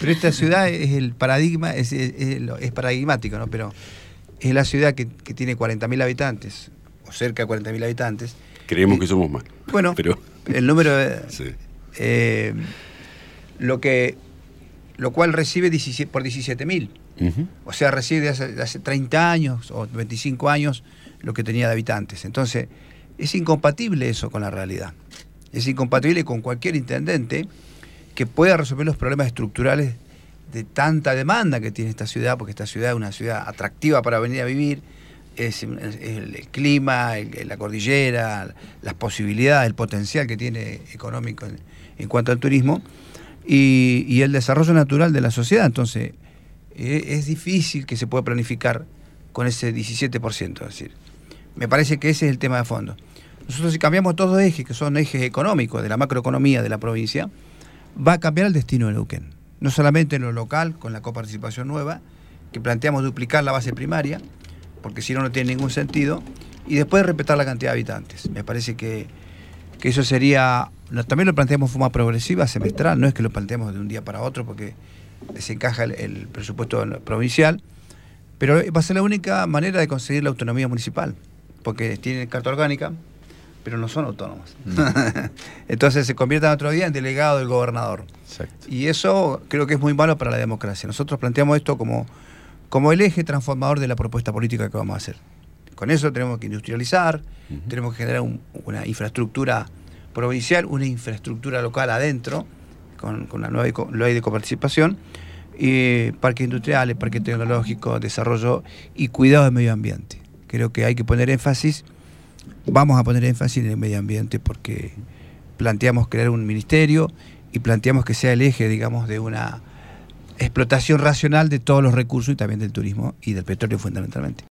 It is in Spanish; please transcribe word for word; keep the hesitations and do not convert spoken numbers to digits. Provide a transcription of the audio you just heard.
Pero esta ciudad es el paradigma, es, es, es, es paradigmático, ¿no? Pero es la ciudad que, que tiene cuarenta mil habitantes, o cerca de cuarenta mil habitantes. Creemos y, que somos más. Bueno, pero el número de, sí. eh, lo que lo cual recibe diecisiete, por diecisiete mil. Uh-huh. O sea, recibe de hace, de hace treinta años o veinticinco años lo que tenía de habitantes. Entonces, es incompatible eso con la realidad. Es incompatible con cualquier intendente que pueda resolver los problemas estructurales de tanta demanda que tiene esta ciudad, porque esta ciudad es una ciudad atractiva para venir a vivir, es, es el, el clima, el, la cordillera, las posibilidades, el potencial que tiene económico en, en cuanto al turismo, y, y el desarrollo natural de la sociedad. Entonces, es, es difícil que se pueda planificar con ese diecisiete por ciento. Es decir, me parece que ese es el tema de fondo. Nosotros, si cambiamos todos los ejes, que son ejes económicos de la macroeconomía de la provincia, va a cambiar el destino de Neuquén. No solamente en lo local, con la coparticipación nueva, que planteamos duplicar la base primaria, porque si no, no tiene ningún sentido, y después respetar la cantidad de habitantes. Me parece que, que eso sería... También lo planteamos de forma progresiva, semestral, no es que lo planteemos de un día para otro, porque desencaja el, el presupuesto provincial, pero va a ser la única manera de conseguir la autonomía municipal, porque tienen carta orgánica, pero no son autónomos. Mm. Entonces se convierten otro día en delegado del gobernador. Exacto. Y eso creo que es muy malo para la democracia. Nosotros planteamos esto como, como el eje transformador de la propuesta política que vamos a hacer. Con eso tenemos que industrializar, uh-huh. tenemos que generar un, una infraestructura provincial, una infraestructura local adentro, con, con una nueva ley de coparticipación, y parques industriales, parques tecnológicos, desarrollo y cuidado del medio ambiente. Creo que hay que poner énfasis. Vamos a poner énfasis en el medio ambiente porque planteamos crear un ministerio y planteamos que sea el eje, digamos, de una explotación racional de todos los recursos y también del turismo y del petróleo fundamentalmente.